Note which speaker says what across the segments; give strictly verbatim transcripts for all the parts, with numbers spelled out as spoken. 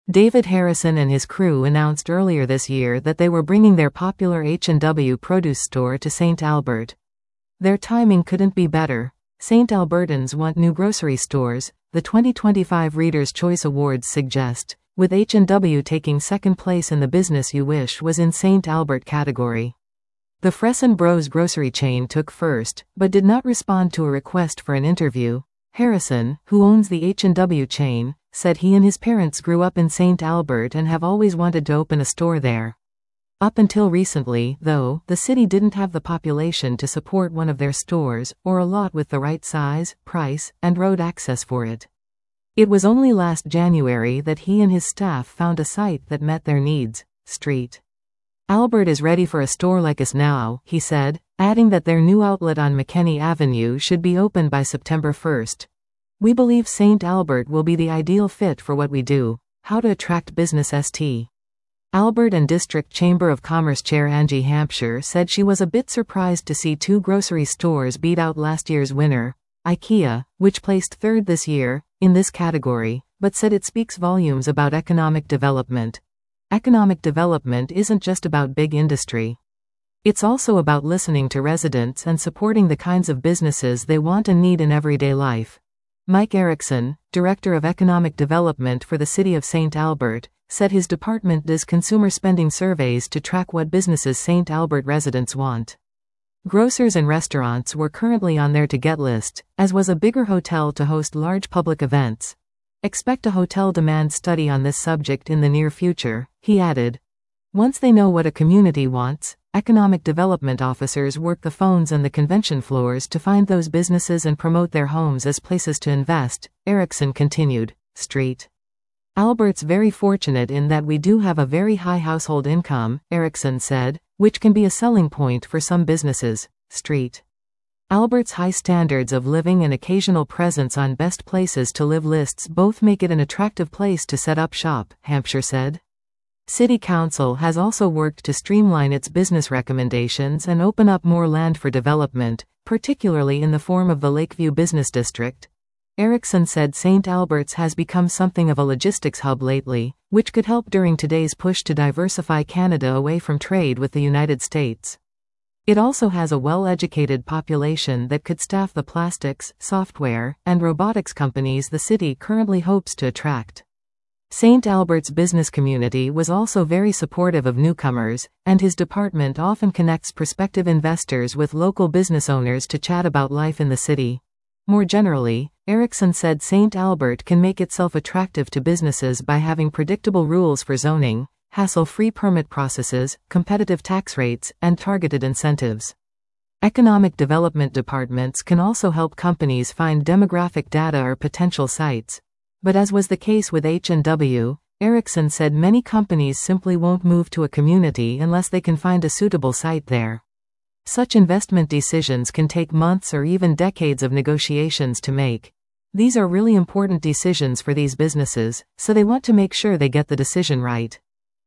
Speaker 1: David Harrison and his crew announced earlier this year that they were bringing their popular H and W produce store to Saint Albert. Their timing couldn't be better. Saint Albertans want new grocery stores, the twenty twenty-five Reader's Choice Awards suggest, with H and W taking second place in the Business You Wish was in Saint Albert category. The Fresson Bros grocery chain took first, but did not respond to a request for an interview. Harrison, who owns the H and W chain, said he and his parents grew up in Saint Albert and have always wanted to open a store there. Up until recently, though, the city didn't have the population to support one of their stores, or a lot with the right size, price, and road access for it. It was only last January that he and his staff found a site that met their needs. Street Albert is ready for a store like us now, he said, adding that their new outlet on McKinney Avenue should be open by September first. We believe Saint Albert will be the ideal fit for what we do. How to attract business. Saint Albert and District Chamber of Commerce Chair Angie Hampshire said she was a bit surprised to see two grocery stores beat out last year's winner, IKEA, which placed third this year, in this category, but said it speaks volumes about economic development. Economic development isn't just about big industry. It's also about listening to residents and supporting the kinds of businesses they want and need in everyday life. Mike Erickson, Director of Economic Development for the City of Saint Albert, said his department does consumer spending surveys to track what businesses Saint Albert residents want. Grocers and restaurants were currently on their to-get list, as was a bigger hotel to host large public events. Expect a hotel demand study on this subject in the near future, he added. Once they know what a community wants, economic development officers work the phones and the convention floors to find those businesses and promote their homes as places to invest, Erickson continued. Street Albert's very fortunate in that we do have a very high household income, Erickson said, which can be a selling point for some businesses. Street Albert's high standards of living and occasional presence on best places to live lists both make it an attractive place to set up shop, Hampshire said. City Council has also worked to streamline its business recommendations and open up more land for development, particularly in the form of the Lakeview Business District. Erickson said Saint Albert's has become something of a logistics hub lately, which could help during today's push to diversify Canada away from trade with the United States. It also has a well-educated population that could staff the plastics, software, and robotics companies the city currently hopes to attract. Saint Albert's business community was also very supportive of newcomers, and his department often connects prospective investors with local business owners to chat about life in the city. More generally, Erickson said Saint Albert can make itself attractive to businesses by having predictable rules for zoning, hassle-free permit processes, competitive tax rates, and targeted incentives. Economic development departments can also help companies find demographic data or potential sites. But as was the case with H and W, Erickson said many companies simply won't move to a community unless they can find a suitable site there. Such investment decisions can take months or even decades of negotiations to make. These are really important decisions for these businesses, so they want to make sure they get the decision right.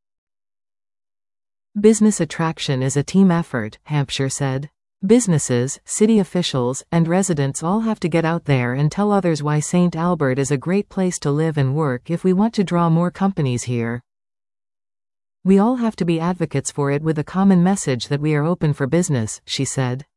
Speaker 1: Business attraction is a team effort, Hampshire said. Businesses, city officials, and residents all have to get out there and tell others why Saint Albert is a great place to live and work if we want to draw more companies here. We all have to be advocates for it with a common message that we are open for business, she said.